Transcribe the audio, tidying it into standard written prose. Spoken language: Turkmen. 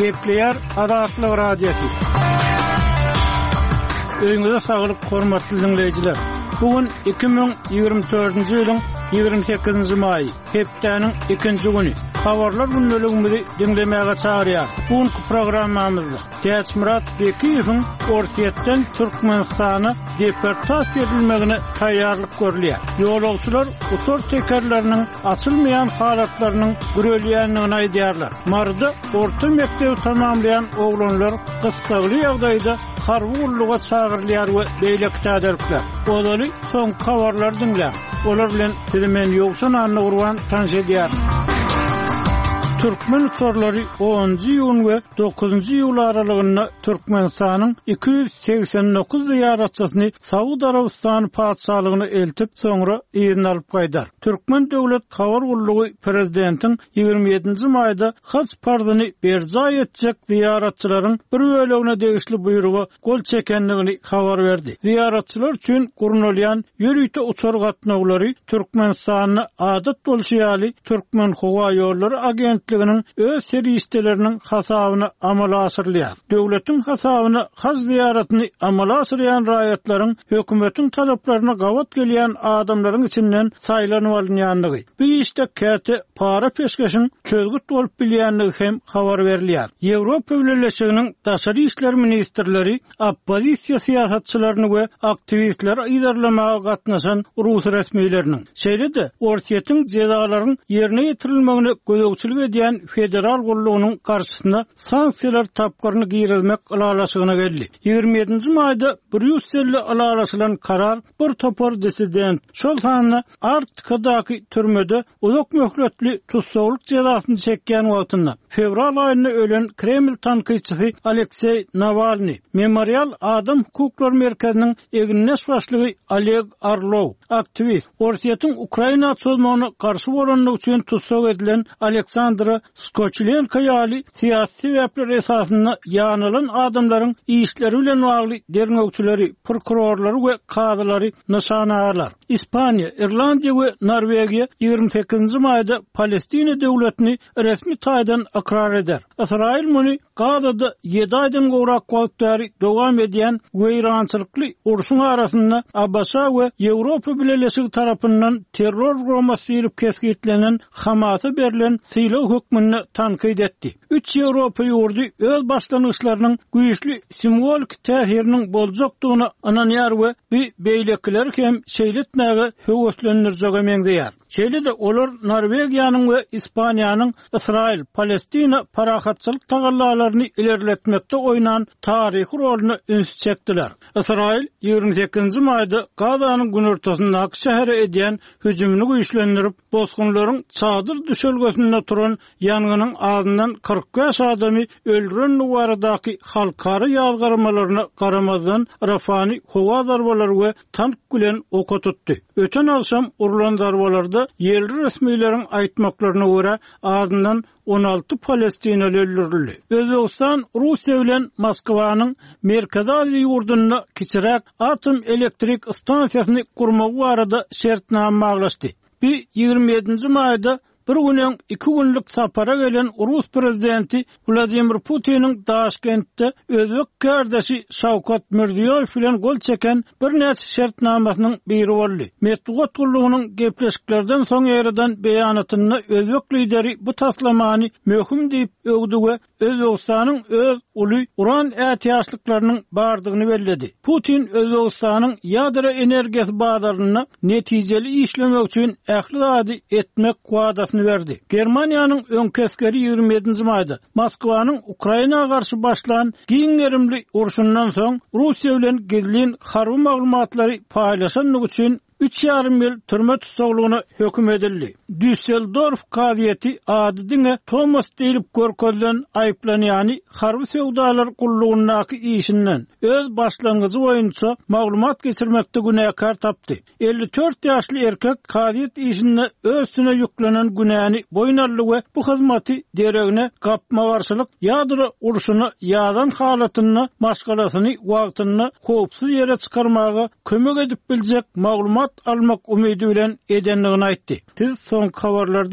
Gepleyer Adatlı Radyosu. Öňüňizde saglyk, hormatly dinleýijiler. Bugün 2024-nji ýylyň 28-nji maýy, hepdeniň 2-nji güni. Habarlar gündeligimizi dinlemäge çagyrýar. Bugünkü programmamyzda Täç Murat Bekiýewiň Ortiýetden Türkmenistana deportasiýa edilmegine taýýarlyk görülýär. Ýolagçylar uçur tekerleriniň açylmaýan halatlarynyň gürelýänligini aýdýarlar. Marda orta mektebi tamamlayan oglanlar gysgaly ýagdaýda harby ulluga çagyrylýar we beýleki täderler. Olaly soň habarlar dinlär. Olar bilen Türkmen ýogsan anna urwan tanış edýär. Türkmen uçurlary 10-njy ýyl we 9-njy ýyl aralygynda Türkmenistanyň 289 ziyaratçysyny Saudi Arabistany padşahlygyna eltip soňra ýerine alyp gaýdar. Türkmen döwlet habar ullugy prezidentiň 27-nji maýda haç pardyny berja etjek ziyaratçylaryň bir bölegine degişli buyrugy gol çekenligini habar berdi. Ziyaratçylar üçin gurulýan ýörüýte uçur gatnaglary Türkmenistanyň adat bolşýaly Türkmen Howa ýollary agentliginiň öz serýisteleriniň hasabyna amala asyrlýar. Döwletiň hasabyna haj ziyaratini amala asyrýan raýatlaryň hökümetiň talaplaryna gawat gelýän adamlaryň içinden saýlanyp alynýanlygy. Bu işde käte para peşkeşiň çözgüt bolup bilýänligi hem habar berilýär. Ýewropa Birleşiginiň daşary işler ministrleri oppozisiýa siýasatçylaryny we aktivistleri idarlamaga gatnaşan Rus resmiýetleriniň şeýle-de Ortiýetiň jezalaryň ýerine ýetirilmegine gözegçilik edýän federal gullugynyň garşysyna sanksiýalar tapgyryny giýrilmek alalaşygyna geldi. 27-nji maýda Brüsselde alalaşylan karar bir topar dissident şol sanyny Arktikadaky türmede uzak möhletli tutsaglyk jezasyny çekýän wagtynda fevral aýynda ölen Kreml tankyçysy Aleksey Navalny, Memorial Adam Hukuklary Merkeziniň egniş başlygy Oleg Orlov, aktivist, Ortiýetiň Ukraina çözümine garşy bolanlygy üçin tutsag edilen Aleksandr Skoçlenko ýaly syýasy sebäpler esasyna ýanylan adamlaryň işleri bilen bagly derňökçüleri, prokurorlary we kadylary nyşana alýar. İspaniýa, Irlandiýa we Norwegiýa 28-nji maýda Palestina döwletini resmi taýdan akrar eder. Israil muny Gazada 7 aýdan gowrak wagtary dowam edýän weýrançylykly urşuň arasynda Abbasa we Ýewropa Birleşigi tarapyndan terror gromasy ýerip keskitlenen Hamas'a berilen syýlaw hökmüni tankyd etdi. 3 Ýewropa ýurdy öz başlangyçlarynyň güýçli simbolik täsiriniň boljakdygyna ananýar we bu beýlekler hem şeýletmäge höwetlendirjege meňdeýär. Şeýle-de olar Norwegiýanyň we Ispaniýanyň Israil, Palestina parahatçylyk tagallalaryny ilerletmekde oynan taryhy roluny üns çekdiler. Israil 28-nji maýda Gazanyň günortasyndaky şähere edýän hüjümini güýçlendirip, bosgunlaryň çadyr düşelgesinde turan ýanganyň ağzyndan 45 adamy öldüren nuwaradaky halkary ýazgarmalaryna garamazdan Rafani howa darbalary we tank bilen oka tutdy. Öten akşam urulan darbalarda yerli resmiýetlerin aýtmaklaryna görä ağzyndan 16 Palestinaly öldürildi. Özbegistan Russiýa bilen Moskwanyň merkezi ýurdunyna kiçirek atom elektrik stansiýasyny kurmagy barada şertname maglaşdy. 27-nji maýda bir günden 2 günlük sapara gelen Rus prezidenti Vladimir Putin'in Daşkent'te özbek kardeşi Şawkat Mirziyoyew bilen gol çeken bir näçe şertnamasynyň biri boldy. Metbuat gullugynyň gepleşiklerden soň ýerden beýanatyny özbek lideri bu taslamany möhüm diýip öwdi we Özbegistanyň öz uly uran ätiýaşlyklarynyň bardygyny belledi. Putin Özbegistanyň ýadro energiýasy bazarynda netijeli işlemek üçin ähli etmek wadasyny berdi. Germaniýanyň öňkeskeri 27-nji maýda Moskwanyň Ukraina garşy başlanan giňerimli urşundan soň Russiýa bilen gizlin harby maglumatlary paýlaşanlyk üçin 3,5 ýyl türme tutsaglygyna höküm edildi. Düsseldorf kaziýeti adydyňa Thomas diýilip görkezlen aýplanýany harby sowdalar gullugynyňky işinden öz başlangyjy boýunça maglumat geçirmekde günäkar tapdy. 54 ýaşly erkek kaziýet işinde özüne ýüklenen günäni boýnarly we bu hyzmaty deregine gapma garşylyk ýadro urşuny ýazan halatyny maşgalasyny wagtyny howpsuz ýere çykarmaga kömek edip biljek maglumat almak umydy bilen edenligini aýtdy. Siz soň habarlarda